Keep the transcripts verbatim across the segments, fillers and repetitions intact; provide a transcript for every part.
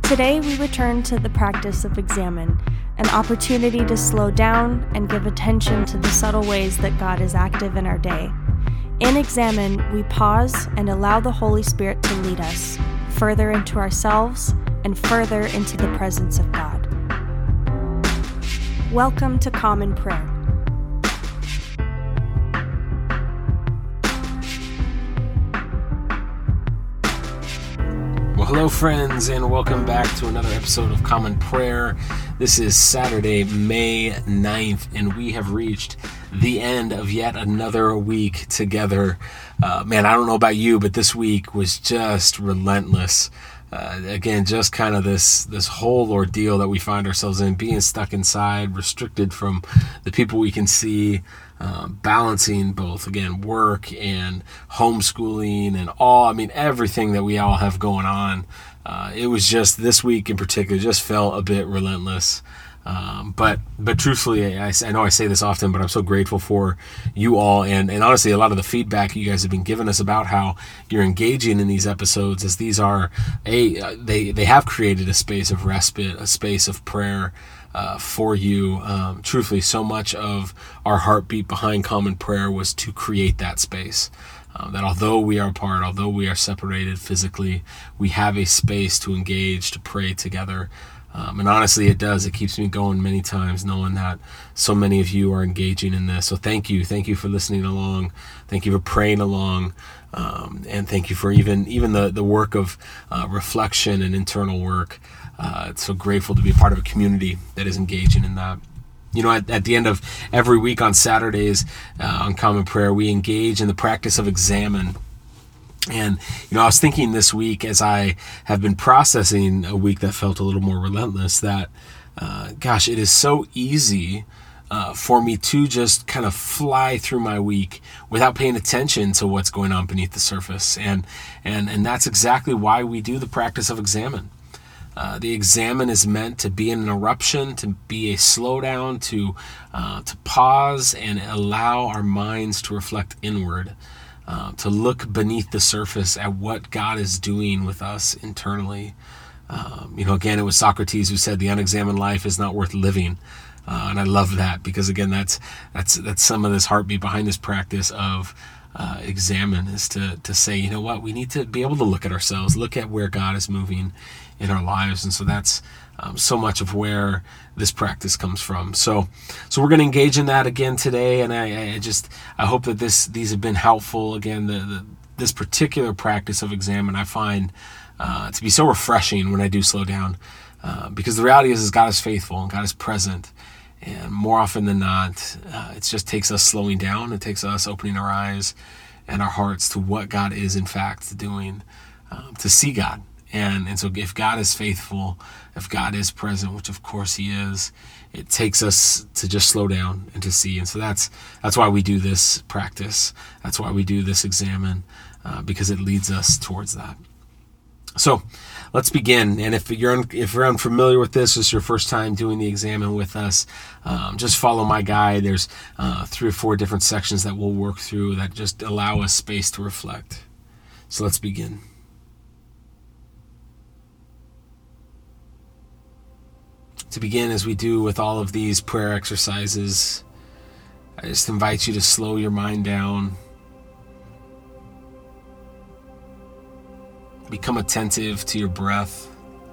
Today we return to the practice of examine, an opportunity to slow down and give attention to the subtle ways that God is active in our day. In examine, we pause and allow the Holy Spirit to lead us further into ourselves and further into the presence of God. Welcome to Common Prayer. Well, hello friends, and welcome back to another episode of Common Prayer. This is Saturday, May ninth, and we have reached the end of yet another week together. Uh, man, I don't know about you, but this week was just relentless. Uh, again, just kind of this this whole ordeal that we find ourselves in, being stuck inside, restricted from the people we can see, uh, balancing both, again, work and homeschooling and all, I mean, everything that we all have going on. Uh, it was just, this week in particular, just felt a bit relentless. Um, but but truthfully, I, I know I say this often, but I'm so grateful for you all. And, and honestly, a lot of the feedback you guys have been giving us about how you're engaging in these episodes, as these are, a they, they have created a space of respite, a space of prayer uh, for you. Um, truthfully, so much of our heartbeat behind Common Prayer was to create that space. Uh, that although we are apart, although we are separated physically, we have a space to engage, to pray together. Um, and honestly, it does. It keeps me going many times knowing that so many of you are engaging in this. So thank you. Thank you for listening along. Thank you for praying along. Um, and thank you for even even the, the work of uh, reflection and internal work. Uh, it's so grateful to be a part of a community that is engaging in that. You know, at, at the end of every week on Saturdays uh, on Common Prayer, we engage in the practice of examine. And, you know, I was thinking this week, as I have been processing a week that felt a little more relentless, that, uh, gosh, it is so easy uh, for me to just kind of fly through my week without paying attention to what's going on beneath the surface. And and and that's exactly why we do the practice of examine. Uh, the examine is meant to be an interruption, to be a slowdown, to uh, to pause and allow our minds to reflect inward. Uh, to look beneath the surface at what God is doing with us internally. Um, you know, again, it was Socrates who said the unexamined life is not worth living. Uh, and I love that because, again, that's that's that's some of this heartbeat behind this practice of uh, examine, is to to say, you know what, we need to be able to look at ourselves, look at where God is moving in our lives. And so that's um, so much of where this practice comes from. So so we're going to engage in that again today. And I, I just, I hope that this these have been helpful. Again, the, the this particular practice of examine I find uh, to be so refreshing when I do slow down. Uh, because the reality is, is God is faithful and God is present. And more often than not, uh, it just takes us slowing down. It takes us opening our eyes and our hearts to what God is in fact doing, um, to see God. And and so if God is faithful, if God is present, which of course he is, it takes us to just slow down and to see. And so that's that's why we do this practice. That's why we do this examine, uh, because it leads us towards that. So let's begin. And if you're un, if you're unfamiliar with this, it's your first time doing the examine with us, um, just follow my guide. There's uh, three or four different sections that we'll work through that just allow us space to reflect. So let's begin. To begin, as we do with all of these prayer exercises, I just invite you to slow your mind down. Become attentive to your breath.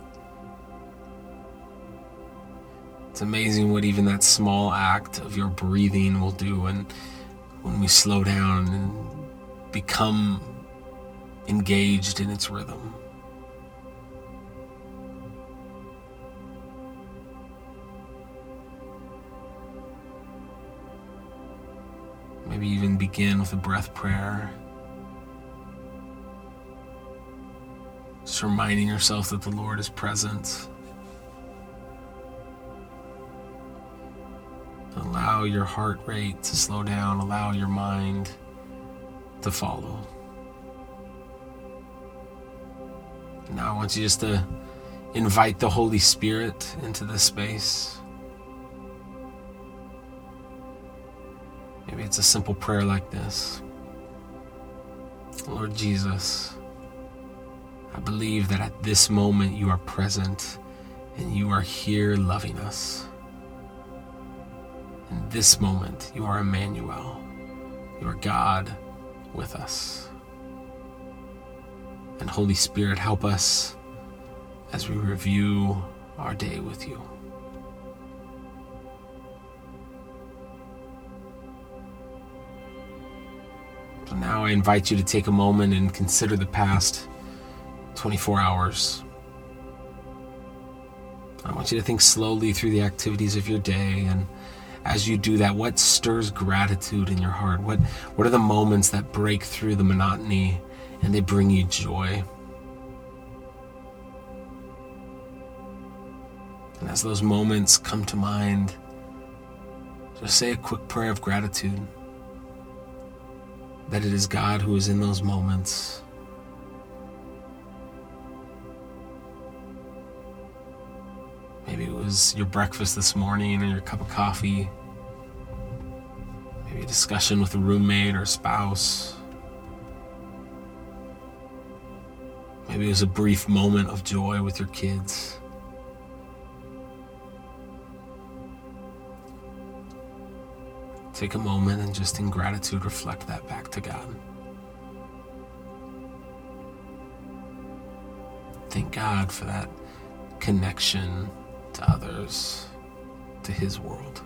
It's amazing what even that small act of your breathing will do when, when we slow down and become engaged in its rhythm. Maybe even begin with a breath prayer. Just reminding yourself that the Lord is present. Allow your heart rate to slow down. Allow your mind to follow. Now I want you just to invite the Holy Spirit into this space. Maybe it's a simple prayer like this. Lord Jesus, I believe that at this moment you are present and you are here loving us. In this moment, you are Emmanuel. You are God with us. And Holy Spirit, help us as we review our day with you. So now I invite you to take a moment and consider the past twenty-four hours. I want you to think slowly through the activities of your day, and as you do that, what stirs gratitude in your heart? What, what are the moments that break through the monotony and they bring you joy? And as those moments come to mind, just say a quick prayer of gratitude that it is God who is in those moments. Maybe it was your breakfast this morning or your cup of coffee. Maybe a discussion with a roommate or a spouse. Maybe it was a brief moment of joy with your kids. Take a moment and just in gratitude reflect that back to God. Thank God for that connection to others, to His world.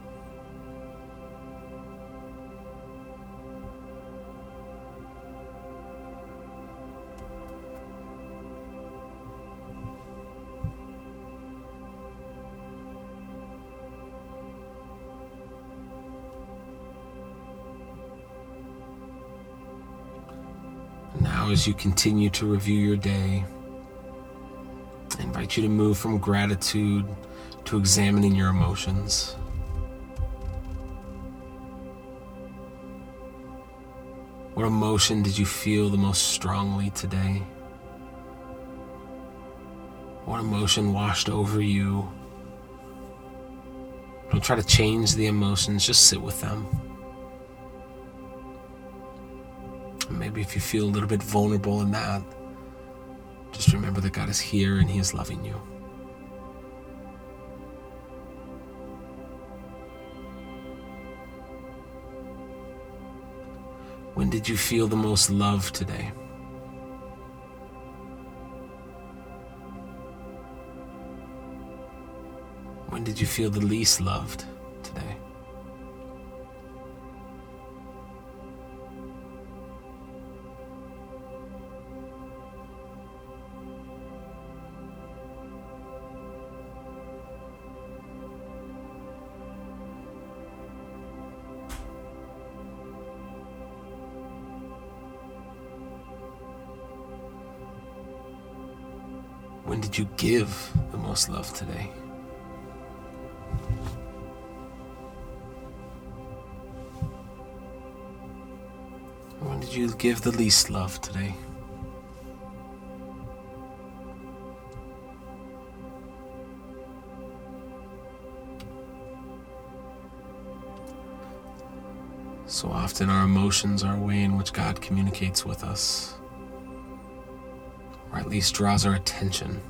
Now, as you continue to review your day, I invite you to move from gratitude to examining your emotions. What emotion did you feel the most strongly today? What emotion washed over you? Don't try to change the emotions, just sit with them. Maybe if you feel a little bit vulnerable in that, just remember that God is here and He is loving you. When did you feel the most love today? When did you feel the least loved today? When did you give the most love today? When did you give the least love today? So often our emotions are a way in which God communicates with us, or at least draws our attention.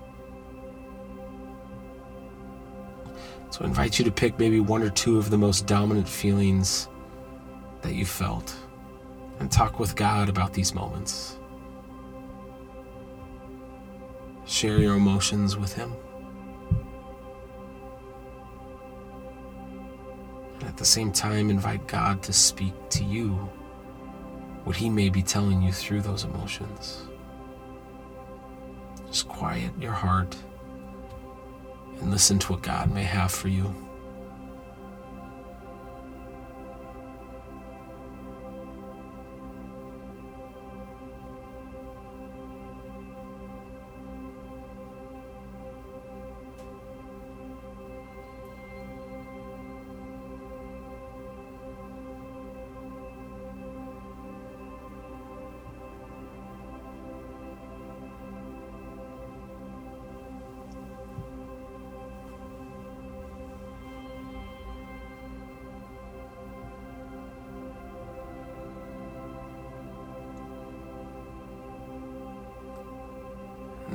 So I invite you to pick maybe one or two of the most dominant feelings that you felt and talk with God about these moments. Share your emotions with Him. And at the same time, invite God to speak to you what He may be telling you through those emotions. Just quiet your heart and listen to what God may have for you.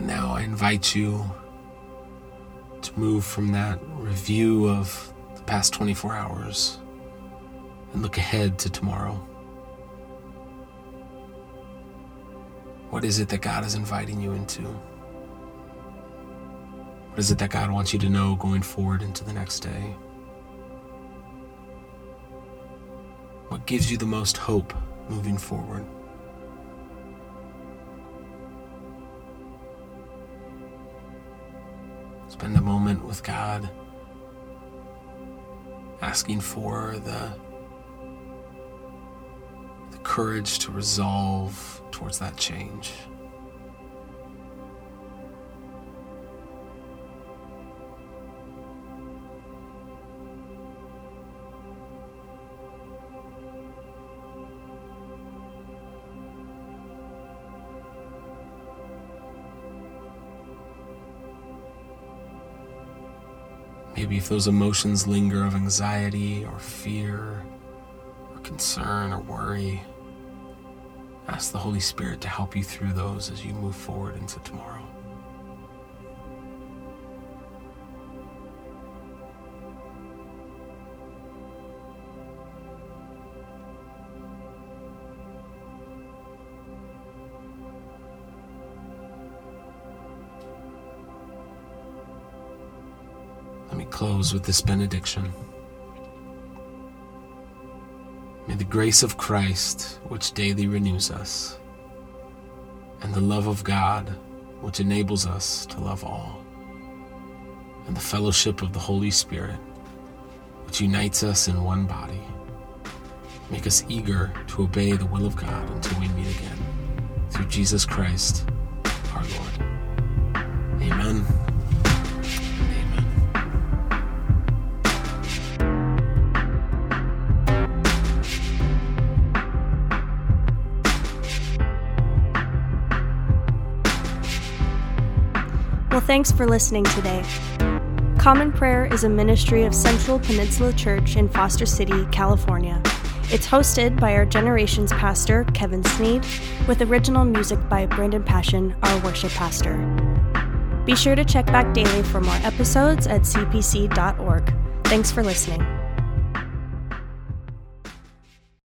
now I invite you to move from that review of the past twenty-four hours and look ahead to tomorrow. What is it that God is inviting you into? What is it that God wants you to know going forward into the next day? What gives you the most hope moving forward? Spend a moment with God, asking for the, the courage to resolve towards that change. Maybe if those emotions linger of anxiety or fear or concern or worry, ask the Holy Spirit to help you through those as you move forward into tomorrow. Let me close with this benediction. May the grace of Christ, which daily renews us, and the love of God, which enables us to love all, and the fellowship of the Holy Spirit, which unites us in one body, make us eager to obey the will of God until we meet again. Through Jesus Christ, our Lord. Amen. Well, thanks for listening today. Common Prayer is a ministry of Central Peninsula Church in Foster City, California. It's hosted by our Generations pastor, Kevin Sneed, with original music by Brandon Passion, our worship pastor. Be sure to check back daily for more episodes at c p c dot org. Thanks for listening.